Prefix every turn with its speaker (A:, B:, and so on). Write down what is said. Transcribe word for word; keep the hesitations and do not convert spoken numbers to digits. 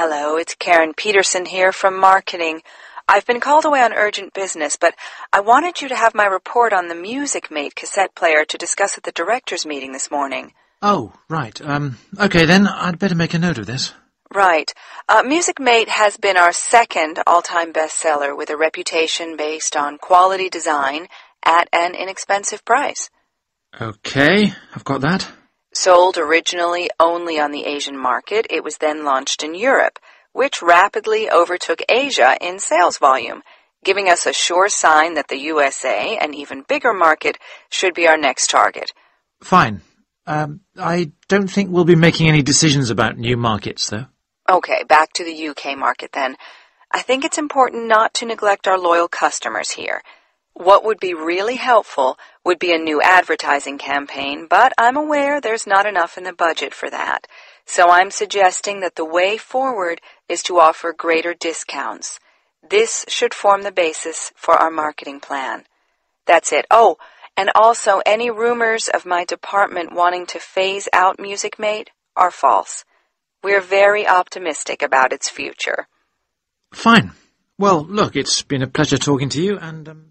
A: Hello, it's Karen Peterson here from marketing. I've been called away on urgent business, but I wanted you to have my report on the Music Mate cassette player to discuss at the directors' meeting this morning.
B: Oh, right. Um, okay then, I'd better make a note of this.
A: Right. Uh, Music Mate has been our second all-time bestseller with a reputation based on quality design at an inexpensive price.
B: Okay, I've got that.
A: Sold originally only on the Asian market, it was then launched in Europe, which rapidly overtook Asia in sales volume, giving us a sure sign that the U S A, an even bigger market, should be our next target.
B: Fine. Um, I don't think we'll be making any decisions about new markets, though.
A: Okay, back to the U K market then. I think it's important not to neglect our loyal customers here. What would be really helpful would be a new advertising campaign, but I'm aware there's not enough in the budget for that. So I'm suggesting that the way forward is to offer greater discounts. This should form the basis for our marketing plan. That's it. Oh, and also any rumors of my department wanting to phase out Music Mate are false. We're very optimistic about its future.
B: Fine. Well, look, it's been a pleasure talking to you, and... Um